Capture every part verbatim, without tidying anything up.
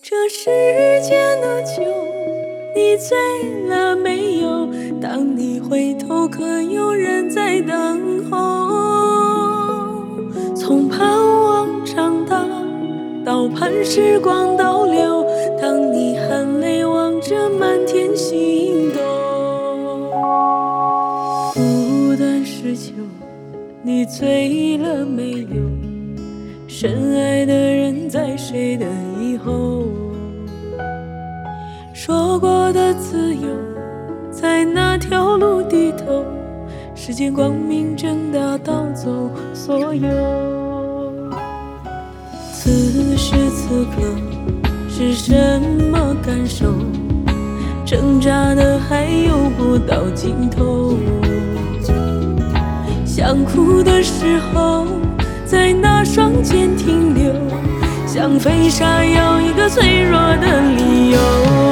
这世间的酒，你醉了没有？当你回头，可有人在等候？从盼望长大，到盼时光倒流，当你含泪望着满天星斗。孤单是酒，你醉了没有？深爱的人在谁的以后？说过的自由，在那条路低头，时间光明正大盗走所有。此时此刻是什么感受？挣扎的还有不到尽头。想哭的时候，在那双肩停留，想飞沙要一个脆弱的理由。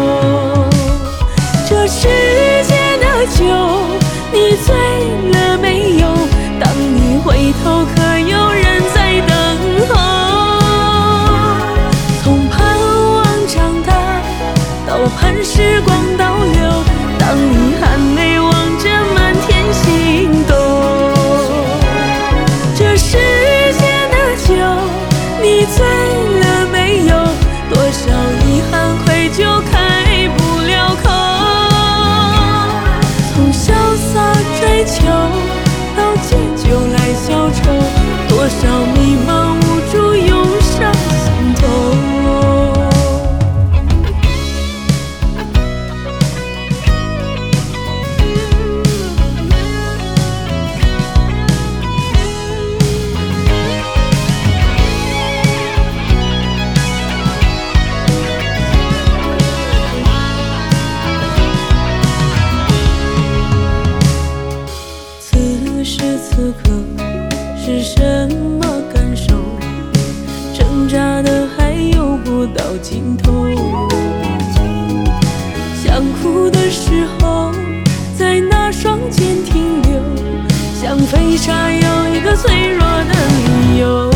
这世界的酒，你醉了没有？当你回头，可有人在等候？从盼望长大，到盼时光倒流，当你含泪望着满天星斗。这世你醉了没有？多少遗憾愧疚开不了口。从潇洒追求到借酒来消愁，多少迷茫无助涌上心头。此刻是什么感受？挣扎的还有不到尽头。想哭的时候，在那双肩停留，想飞沙要一个脆弱的理由。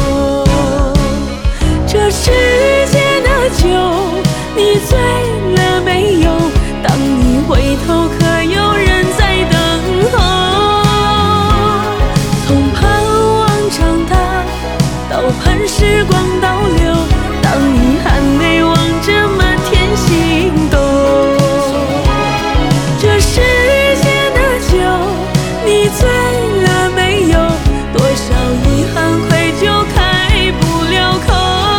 这世界的酒，你醉了没有？当你回头，可有人在等候？到盼时光倒流，当你含泪望着满天星斗。这世界的酒，你醉了没有？多少遗憾愧疚开不了口。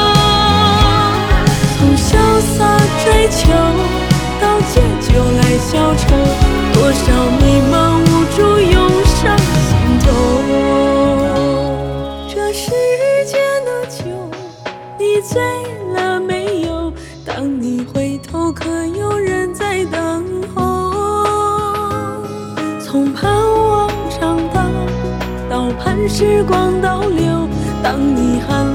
从潇洒追求到借酒来消愁，多少迷茫无助涌上心头。这世你醉了没有？当你回头，可有人在等候？从盼望长大，到盼时光倒流，当你含